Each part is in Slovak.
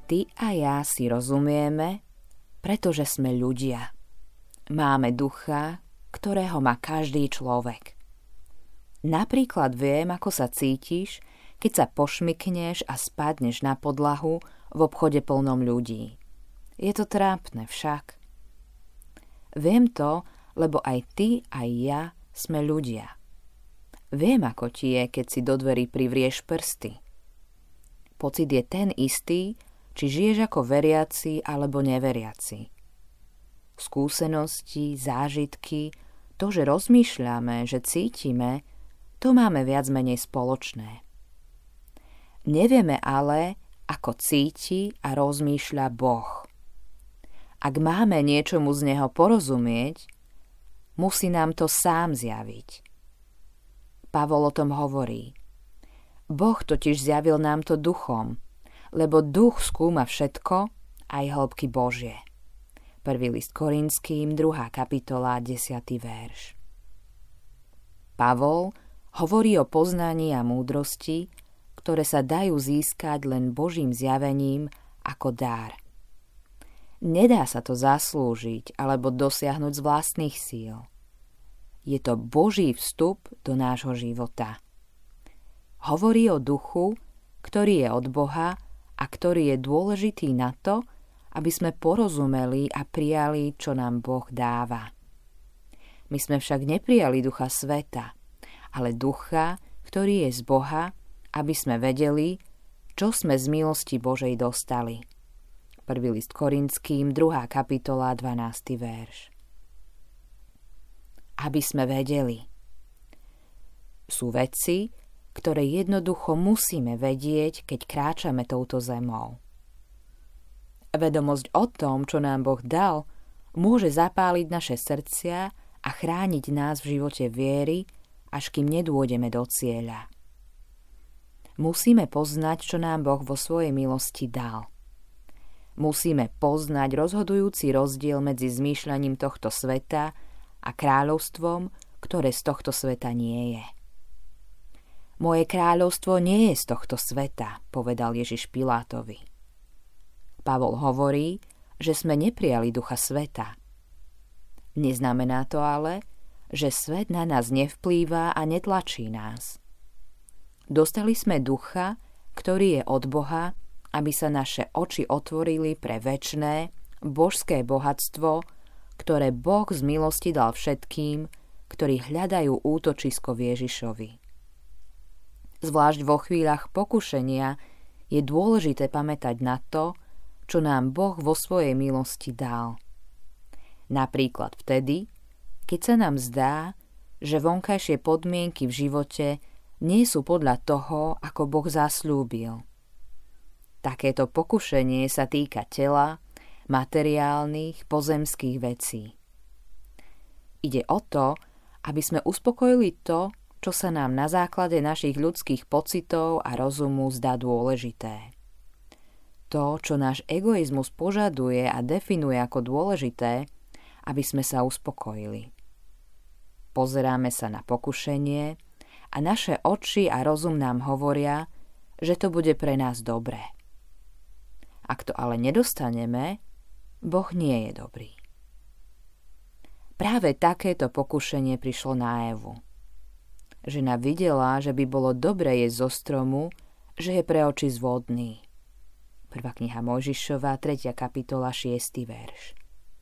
Ty a ja si rozumieme, pretože sme ľudia. Máme ducha, ktorého má každý človek. Napríklad viem, ako sa cítiš, keď sa pošmykneš a spadneš na podlahu v obchode plnom ľudí. Je to trápne však. Viem to, lebo aj ty, aj ja sme ľudia. Viem, ako ti je, keď si do dverí privrieš prsty. Pocit je ten istý, či žiješ ako veriaci alebo neveriaci. Skúsenosti, zážitky, to, že rozmýšľame, že cítime, to máme viac menej spoločné. Nevieme ale, ako cíti a rozmýšľa Boh. Ak máme niečomu z Neho porozumieť, musí nám to sám zjaviť. Pavol o tom hovorí. Boh totiž zjavil nám to duchom, lebo duch skúma všetko, aj hĺbky Božie. 1. list Korinským, 2. kapitola, 10. verš. Pavol hovorí o poznaní a múdrosti, ktoré sa dajú získať len Božím zjavením ako dar. Nedá sa to zaslúžiť alebo dosiahnuť z vlastných síl. Je to Boží vstup do nášho života. Hovorí o duchu, ktorý je od Boha a ktorý je dôležitý na to, aby sme porozumeli a prijali, čo nám Boh dáva. My sme však neprijali ducha sveta, ale ducha, ktorý je z Boha, aby sme vedeli, čo sme z milosti Božej dostali. 1. list Korinským, 2. kapitola, 12. verš. Aby sme vedeli. Sú veci, ktoré jednoducho musíme vedieť, keď kráčame touto zemou. Vedomosť o tom, čo nám Boh dal, môže zapáliť naše srdcia a chrániť nás v živote viery, až kým nedôjdeme do cieľa. Musíme poznať, čo nám Boh vo svojej milosti dal. Musíme poznať rozhodujúci rozdiel medzi zmýšľaním tohto sveta a kráľovstvom, ktoré z tohto sveta nie je. Moje kráľovstvo nie je z tohto sveta, povedal Ježiš Pilátovi. Pavol hovorí, že sme neprijali ducha sveta. Neznamená to ale, že svet na nás nevplýva a netlačí nás. Dostali sme ducha, ktorý je od Boha, aby sa naše oči otvorili pre večné, božské bohatstvo, ktoré Boh z milosti dal všetkým, ktorí hľadajú útočisko v Ježišovi. Zvlášť vo chvíľach pokušenia je dôležité pamätať na to, čo nám Boh vo svojej milosti dal. Napríklad vtedy, keď sa nám zdá, že vonkajšie podmienky v živote nie sú podľa toho, ako Boh zasľúbil. Takéto pokušenie sa týka tela, materiálnych, pozemských vecí. Ide o to, aby sme uspokojili to, čo sa nám na základe našich ľudských pocitov a rozumu zdá dôležité. To, čo náš egoizmus požaduje a definuje ako dôležité, aby sme sa uspokojili. Pozeráme sa na pokušenie a naše oči a rozum nám hovoria, že to bude pre nás dobré. Ak to ale nedostaneme, Boh nie je dobrý. Práve takéto pokušenie prišlo na Evu. Žena videla, že by bolo dobre jesť zo stromu, že je pre oči zvodný. 1. kniha Mojžišova, 3. kapitola, 6. verš.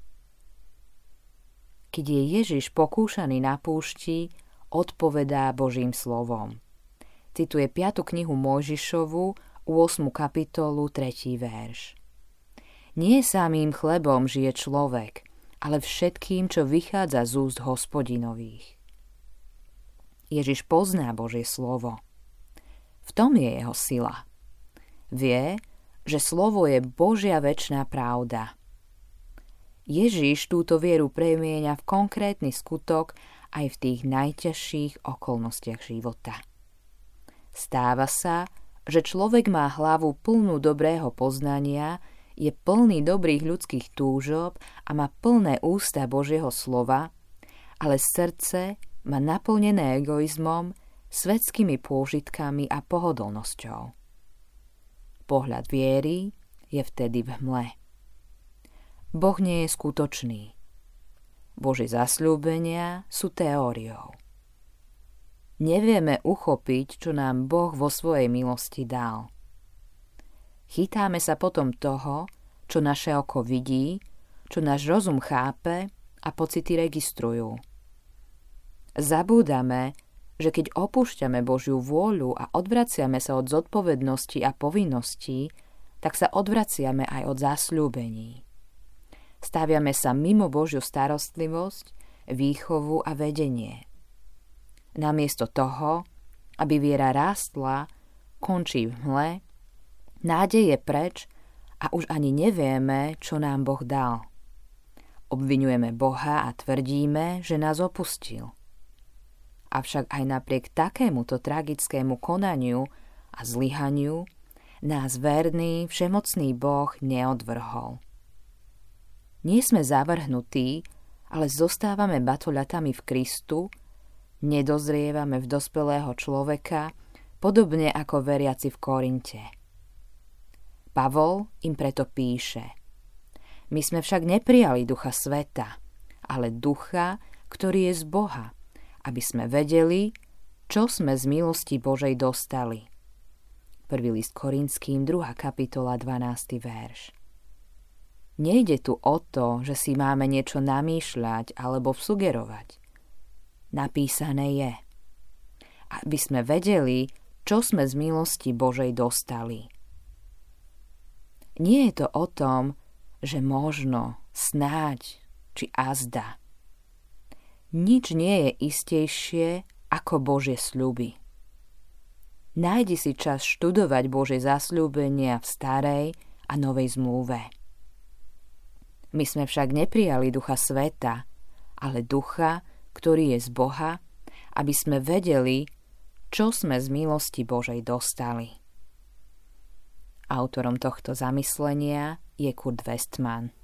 Keď je Ježiš pokúšaný na púšti, odpovedá Božím slovom. Cituje 5. knihu Mojžišovu, 8. kapitolu, 3. verš. Nie samým chlebom žije človek, ale všetkým, čo vychádza z úst Hospodinových. Ježiš pozná Božie slovo. V tom je jeho sila. Vie, že slovo je Božia večná pravda. Ježiš túto vieru premieňa v konkrétny skutok aj v tých najťažších okolnostiach života. Stáva sa, že človek má hlavu plnú dobrého poznania, je plný dobrých ľudských túžob a má plné ústa Božieho slova, ale srdce má naplnené egoizmom, svetskými pôžitkami a pohodlnosťou. Pohľad viery je vtedy v hmle. Boh nie je skutočný. Božie zasľúbenia sú teóriou. Nevieme uchopiť, čo nám Boh vo svojej milosti dal. Chytáme sa potom toho, čo naše oko vidí, čo náš rozum chápe a pocity registrujú. Zabúdame, že keď opúšťame Božiu vôľu a odvraciame sa od zodpovednosti a povinností, tak sa odvraciame aj od zasľúbení. Staviame sa mimo Božiu starostlivosť, výchovu a vedenie. Namiesto toho, aby viera rástla, končí v hmle, nádej je preč a už ani nevieme, čo nám Boh dal. Obviňujeme Boha a tvrdíme, že nás opustil. Avšak aj napriek takémuto tragickému konaniu a zlyhaniu nás verný, všemocný Boh neodvrhol. Nie sme zavrhnutí, ale zostávame batoľatami v Kristu, nedozrievame v dospelého človeka, podobne ako veriaci v Korinte. Pavol im preto píše: My sme však neprijali ducha sveta, ale ducha, ktorý je z Boha, aby sme vedeli, čo sme z milosti Božej dostali. 1. list Korinským, 2. kapitola, 12. verš. Nejde tu o to, že si máme niečo namýšľať alebo vsugerovať. Napísané je, aby sme vedeli, čo sme z milosti Božej dostali. Nie je to o tom, že možno, snáď či azda. Nič nie je istejšie ako Božie sľuby. Nájdi si čas študovať Božie zasľúbenia v starej a novej zmluve. My sme však neprijali ducha sveta, ale ducha, ktorý je z Boha, aby sme vedeli, čo sme z milosti Božej dostali. Autorom tohto zamyslenia je Kurt Westman.